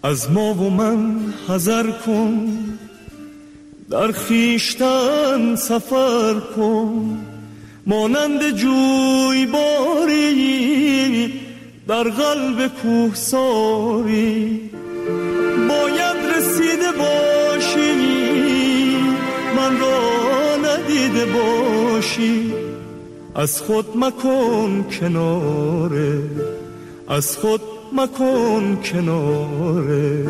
از ما و من حذر کن، در خویشتن سفر کن، مانند جویباری در قلب کوهساری. باید رسیده باشی من را ندیده باشی، از خود مکن کناره، از خود مکن کناره.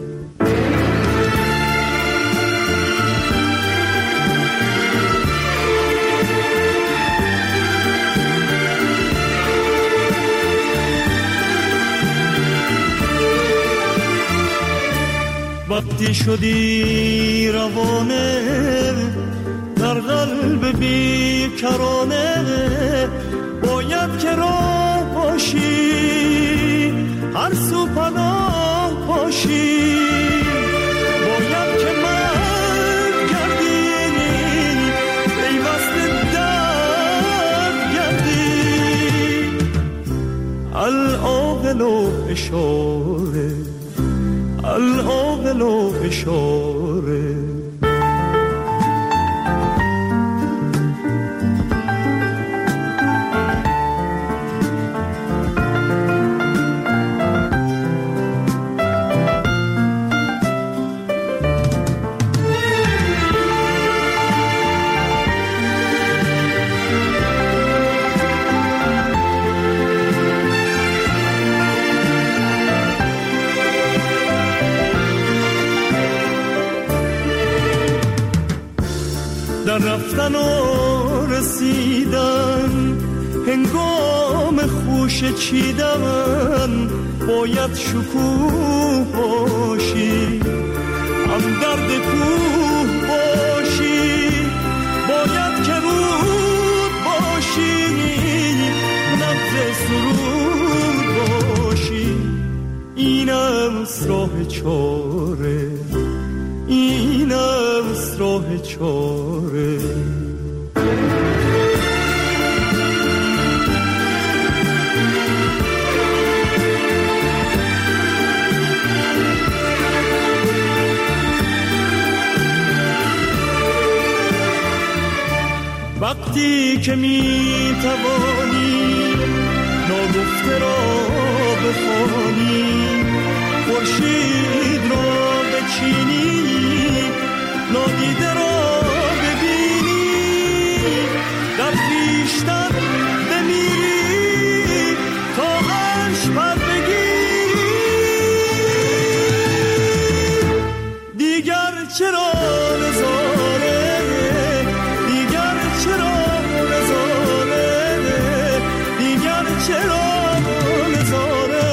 وقتی شدی روانه در قلب بیکرانه، باید که راه باشی هر سو پناه باشی. باید که مرد گردی پیوست درد گردی. العاقل و اشاره، العاقل و اشاره. در رفتن و رسیدن هنگام خوش چیدن، باید شکوه باشی هم درد کوه باشی. باید که رود باشی نبض سرود باشی. اینم راه چاره، اینم راه چاره. وقتی که می توانی ناگفته را بخوانی، خورشید را بچینی نادیده را ببینی، در خویشتن بمیری تا عرش پر بگیری. دیگر چرا نظاره، دیگر چرا نظاره، دیگر چرا نظاره.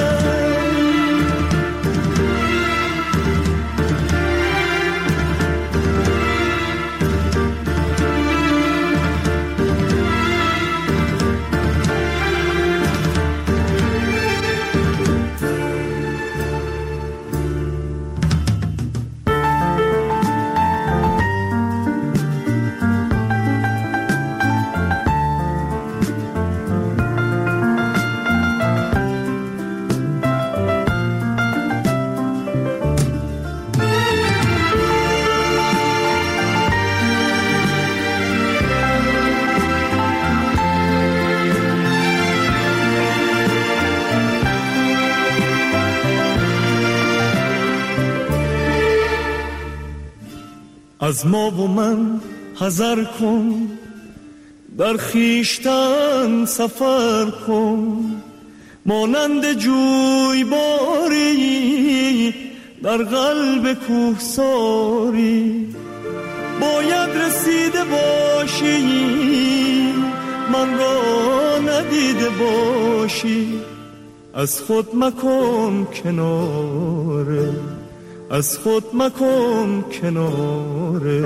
از ما و من حذر کن، در خویشتن سفر کن، مانند جویباری در قلب کوهساری. باید رسیده باشی من را ندیده باشی، از خود مکن کناره، از خود مکن کناره.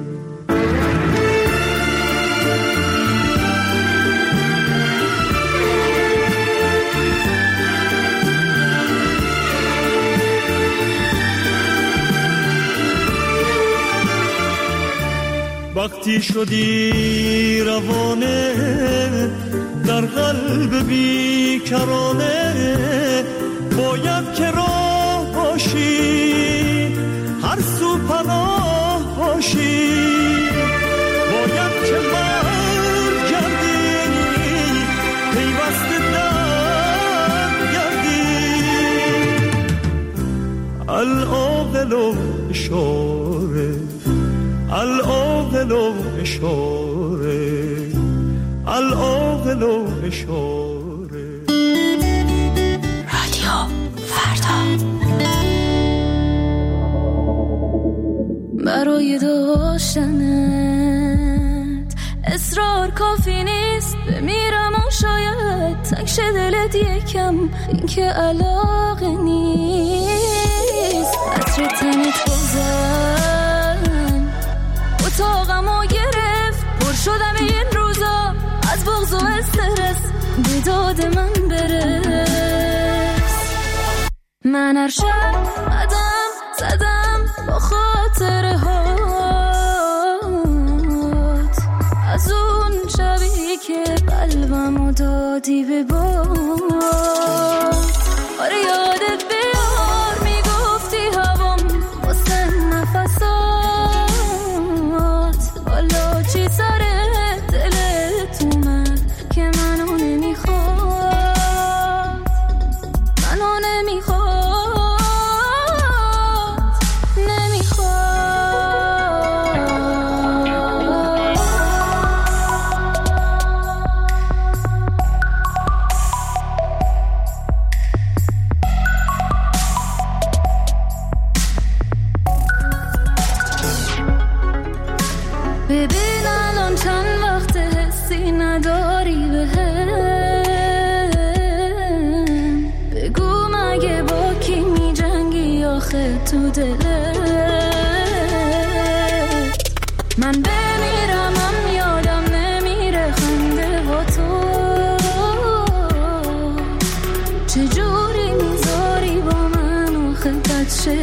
وقتی شدی روانه در قلب بیکرانه، باید که راه باشی، هر سو پناه باشی. باید که برگردی، پیوسته در گردی. العاقل و اشاره، العاقل و اشاره، العاقل و اشاره. رادیو فردا. برای داشتنت اصرار کافی نیست، بمیرم و شاید تنگ شه دلت یکم، این که علاقه نیست. عطر تنت بزن اتاقمو گرفت، پر شدم این روزا از بغض و استرس، به داد من برس. من هر شب قدم زدم با خاطره هات، از اون شبی که قلبمو دادی به باد. آره یادت بیار میگفتی هوام واسه نفسات، حالا چی سر دلت اومد که منو نمیخواد، منو نمیخواد، نمیخواد. ببین الان چند وقت حسی نداری بهم، بگو مگه با کی می جنگی آخه تو دلت. من بمیرم هم یادم نمیره خنده با تو، چجوری میذاری با من آخه بد شه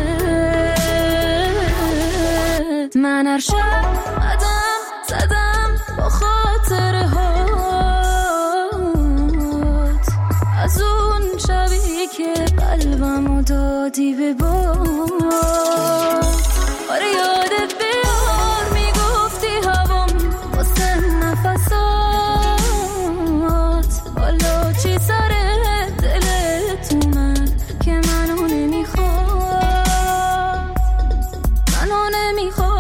دلت. من هر شب قدم زدم با خاطره هات، از اون شبی که قلبمو دادی به باد. آره یادت بیار میگفتی هوام واسه نفسات، حالا چی سر دلت اومد که منو نمیخواد، منو نمیخواد،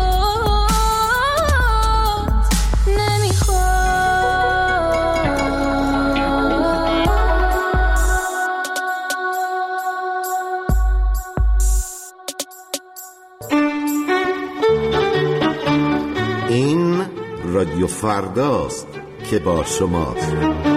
این رادیو فرداست که با شماست.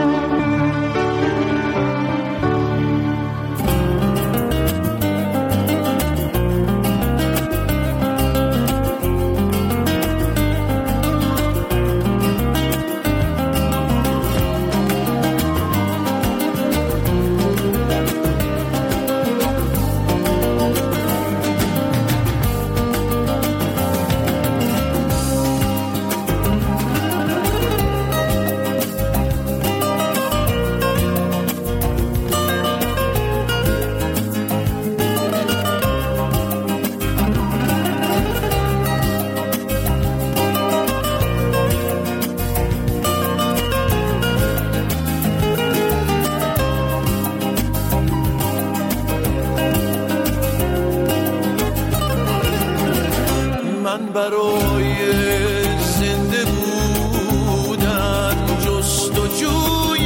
برای زنده بودن جستجوی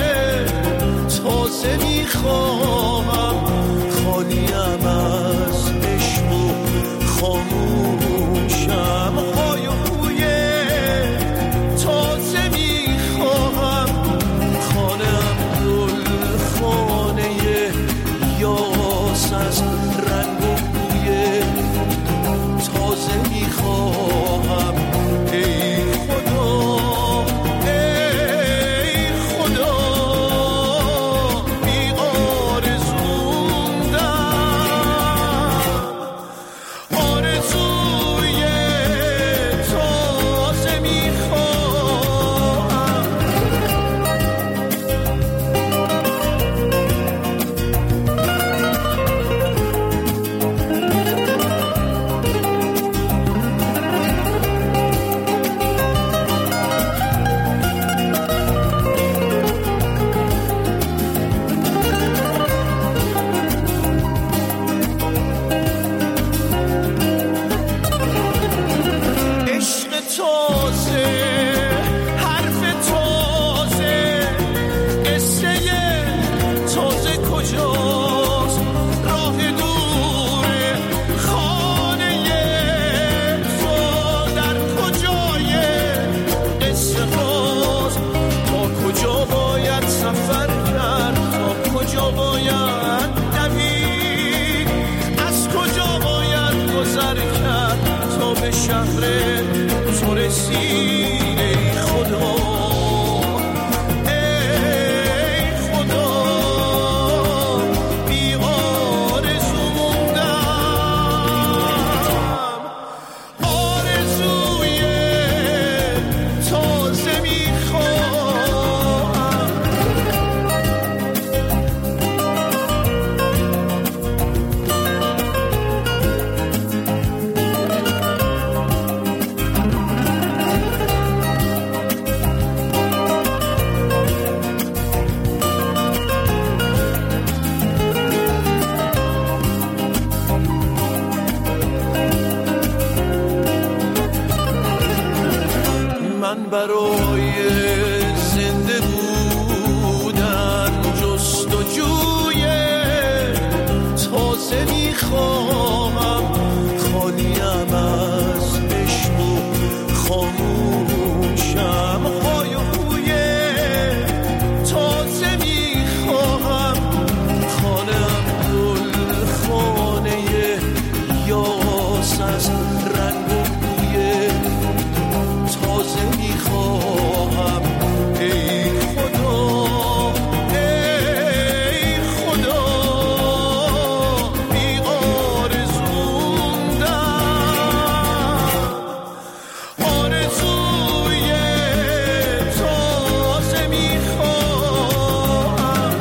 تازه میخواهم، خالیم از عشق و خاموشم، های و هوی تازه میخواهم، خانم گل خانه یاس از رنگ و بوی تازه میخواهم. ای خدا ای خدا بی به شهر تو رسید ای خدا، ای خدا بی آرزو موندم، آرزوی تازه میخوام. من برای زنده بودن جستجوی تازه میخواهم، خالیم از عشق و خاموشم، های و هوی تازه میخواهم، خانم گل خانه یاس از رنگ و بوی تازه میخواهم. ای خدا ای خدا بی آرزو موندم، آرزوی تازه میخواهم.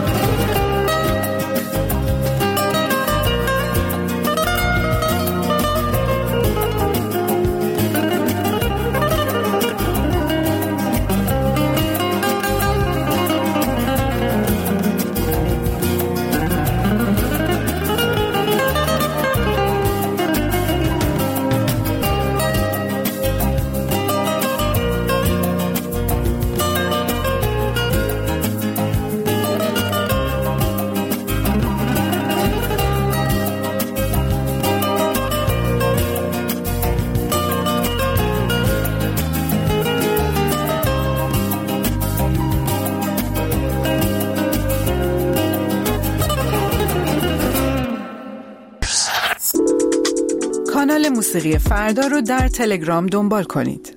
کانال موسیقی فردا رو در تلگرام دنبال کنید.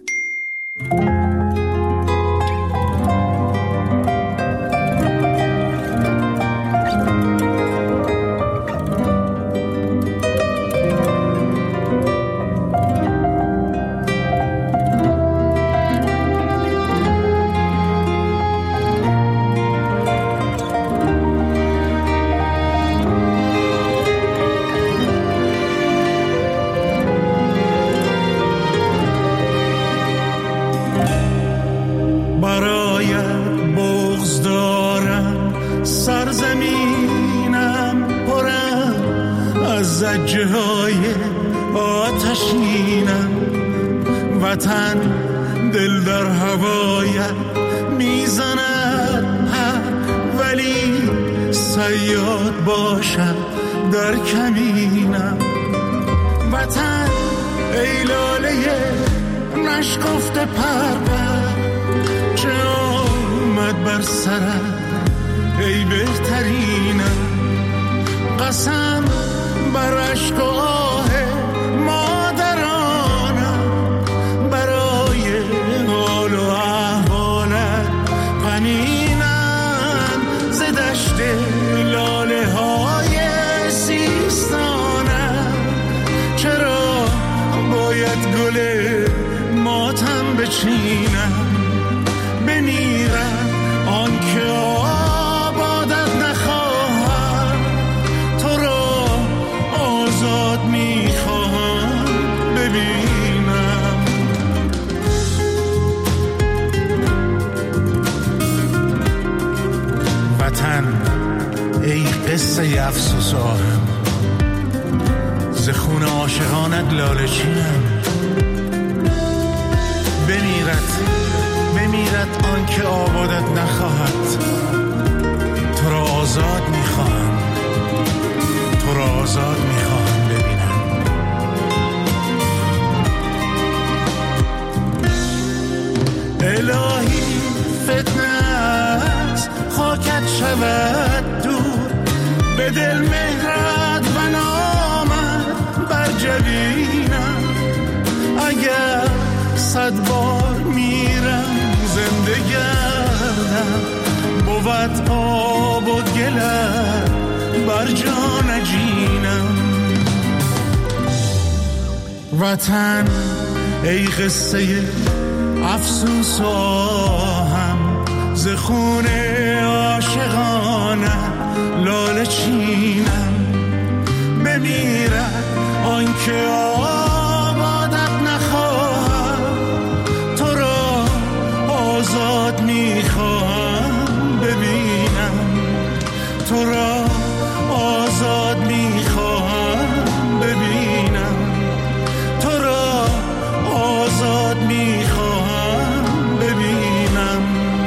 زجرهای آتشینم، وطن دل در هوایت میزند، ولی صیاد باشم در کمینم. وطن ای لاله نشکفته پرور، چه آمد بر سرت ای بهترینم. قسم بر عشق و آه مادرانم، برای حال و احوالت غمینم. ز دشت لاله های سیستانم، چرا باید گل ماتم بچینم؟ بمیرم آن که آبادت نخواهم، تو را آزاد میخواهم ببینم. وطن ای قصه افسوس آهم، ز خون عاشقانت لاله چینم. بمیرد آن که آبادت نخواهد، تو را آزاد میخواهم، تو را آزاد میخواهم ببینم. الهی فتنه است خاکت شود دور، به دل مهرت و نامت بر جبینم. 100 بار میرم زنده گردم، بود آب و گلت بر جا نجینم. وطن ای قصه افسوس و آهم، ز خون عاشقانه لاله چینم. بمیرد آنکه آبادت نخواهم، تو را آزاد میخواهم ببینم، تو را آزاد میخواهم ببینم، تو را آزاد میخواهم ببینم.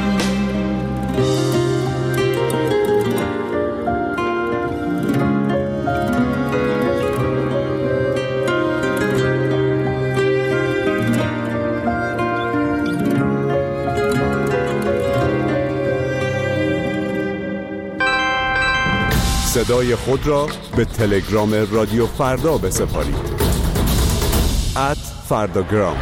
صدای خود را به تلگرام رادیو فردا بسپارید. @فرداگرام.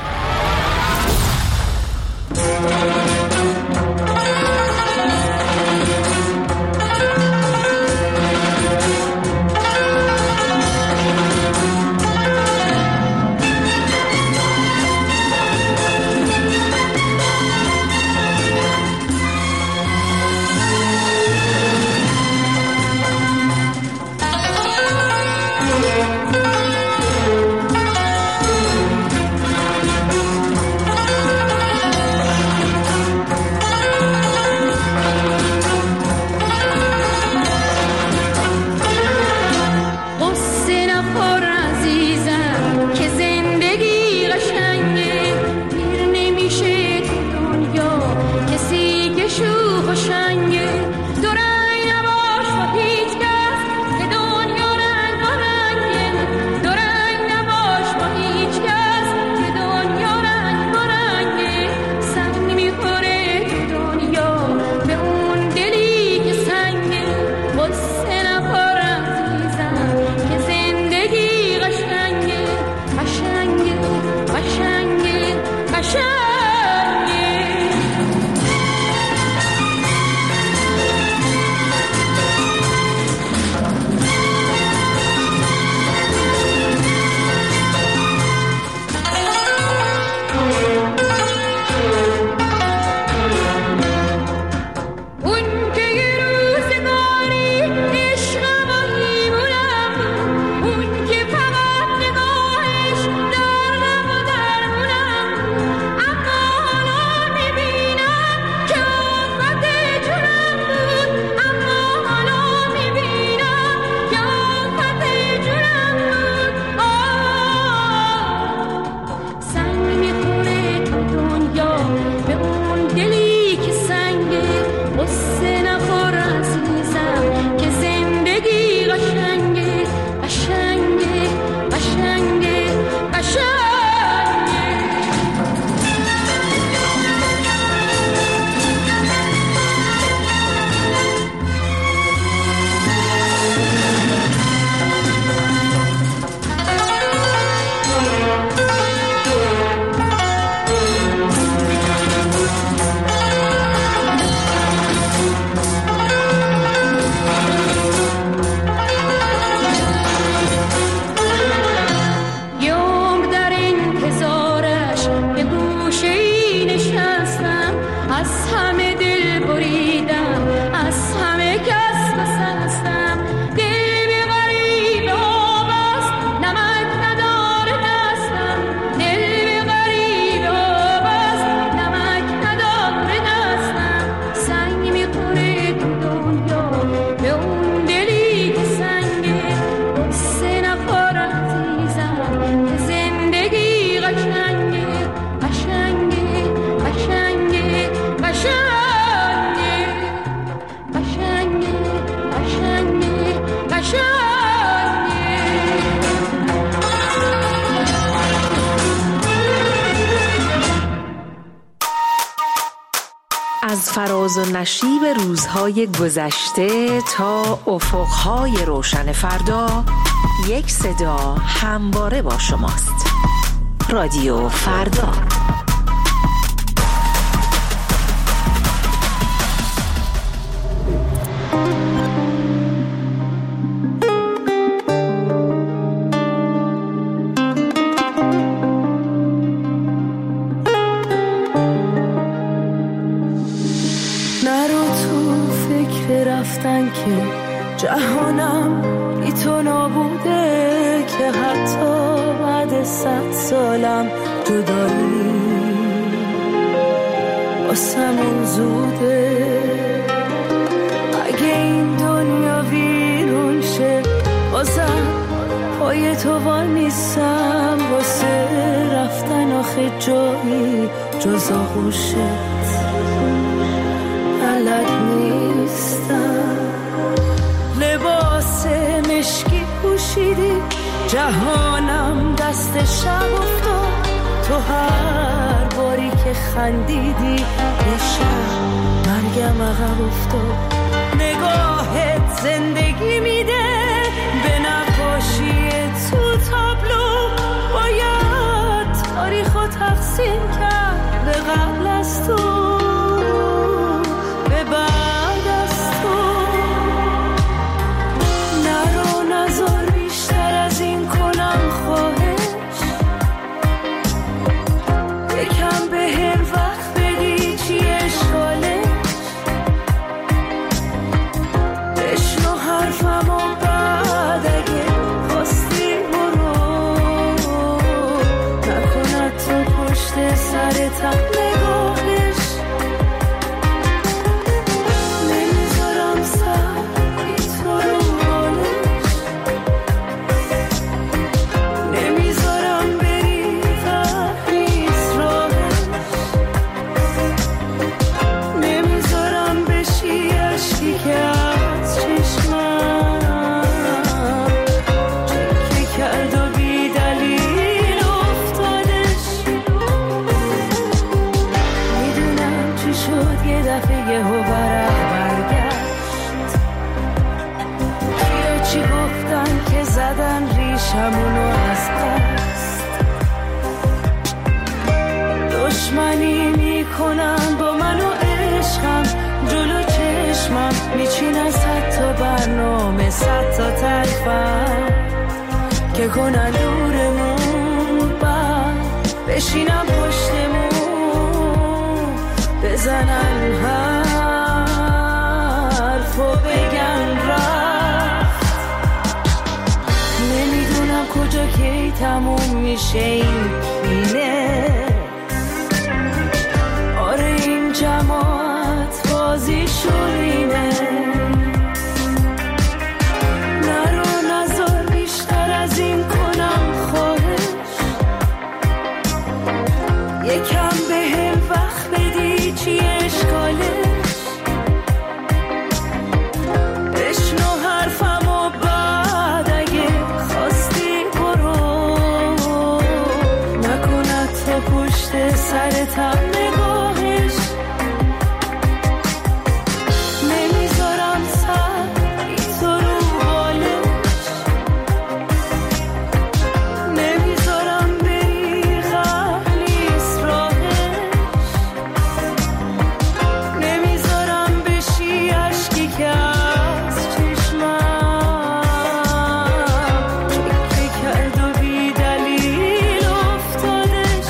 از فراز و نشیب روزهای گذشته تا افقهای روشن فردا، یک صدا همواره با شماست. رادیو فردا. که جهانم بی تو نابوده، که حتی بعد 100 سالم جدایی واسمون زوده. اگه این دنیا ویرون شه بازم پای تو وای نیستم، واسه رفتن آخه جایی جز آغوشت بلد نیستم. لباس مشکی پوشیدی، جهانم دست شب افتاد، تو هر باری که خندیدی یه شب مرگم عقب افتاد. نگاهت زندگی میده به نقاشی تو تابلو، باید تاریخو تقسیم کرد به قبل از تو به بعد از تو. نرو نزار بیشتر از این کنم خواهش، یکم به هم وقت بدی چی اشکالش. بشنو حرفم و بعد اگه خواستی برو، نکند تو پشت سرتم نگاهش. نمیذارم سر بی تو رو حالش، نمیذارم بری تحریز راهش، نمیذارم بشی عشقی که از چشمم چکه کرد و بی دلیل افتادش. میدونم چی شد یه دفعه یه هو برگشت، یا چی گفتن که زدن ریشمونو از دست. دشمنی میکنن با من و عشقم، جلو چشمم میچینن 100 تا برنامه، 100 تا تلفن که کنن دورمون، بعد بشینم پشتمون بزنن حرف و بگن رفت. نمیدونم کجا کی تموم میشه این کینه، آره این جماعت بازیشون اینه. نرو نزار بیشتر از این کنم خواهش، یکم به هم وقت بدی چی اشکالش. بشنو حرفم و بعد اگه خواستی برو، نکند تو پشت سرتم نگاهش. نمیذارم سر بی تو رو حالش، نمیذارم بری غلیظ راهش، نمیذارم بشی عشقی که از چشمم چکه کرد و بی دلیل افتادش.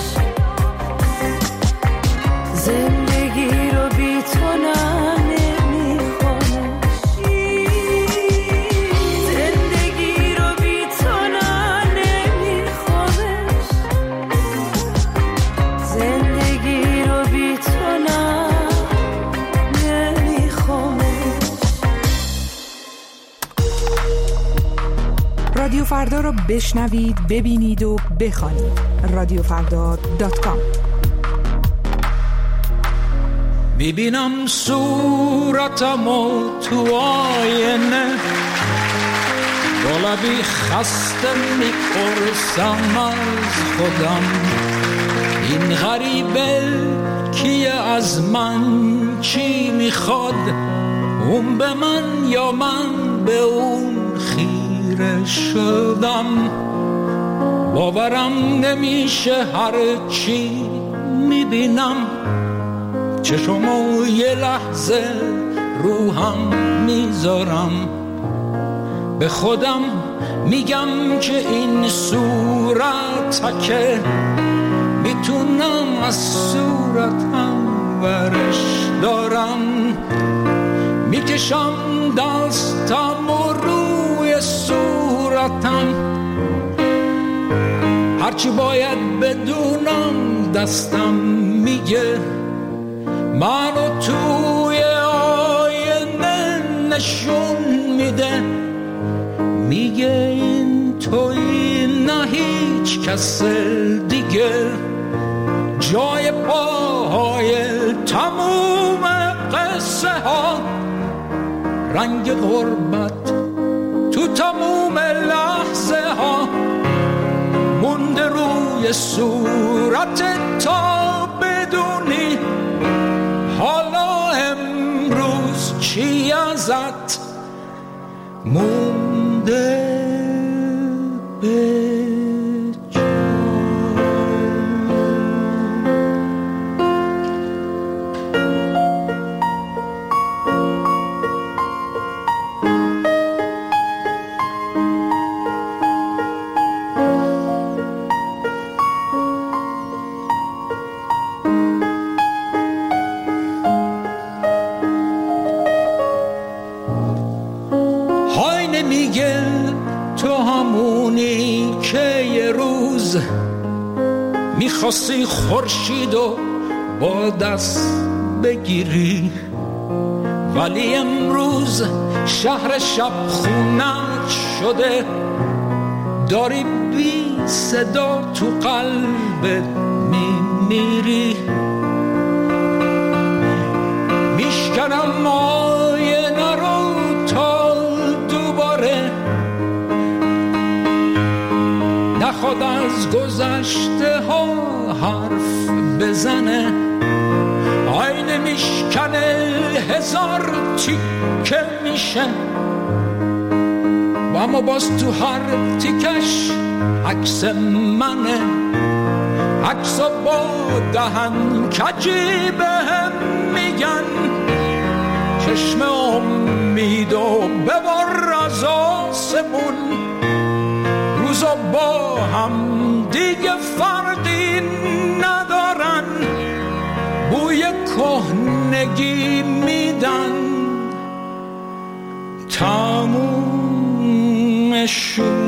زندگی رو بی تو نه نمیخوامش، زندگی رو بی تو نه نمیخوامش، زندگی رو بی تو نه نمیخوامش. رادیو فردا رو بشنوید، ببینید و بخوانید. رادیوفردا.com. میبینم صورتمو تو آینه، با لبی خسته میپرسم از خودم، این غریبه کیه، از من چی میخواد، اون به من یا من به اون خیره شدم. باورم نمیشه هر چی میبینم، چشمو یه لحظه روحم میذارم، به خودم میگم که این صورتکه میتونم از صورتم ورش دارم، میکشم دستم و روی صورتم، هرچی باید بدونم دستم میگه، منو توی آینه نشون میده، میگه این توی نه هیچ کس دیگه، جای پاهای تموم قصه ها، رنگ غربت تو تموم لحظه ها، مونده روی صورت تا بدونی حالا امروز چی ازت مونده به میخواستی خورشیدو با دست بگیری، ولی امروز شهر شب خونت شده، داری بی صدا تو قلبت میمیری، میشکنم آینه رو تا دوباره نخواد از گذشته ها حرف بزنه، آینه میشکنه هزار تیکه میشه، و اما باز تو هر تیکش عکس منه، عکس با دهن کجی بهم میگن، چشم امیدو ببر از آسمون، روزا با هم دیگه فرقی ندارن، بوی کهنگی میدن، تمومشون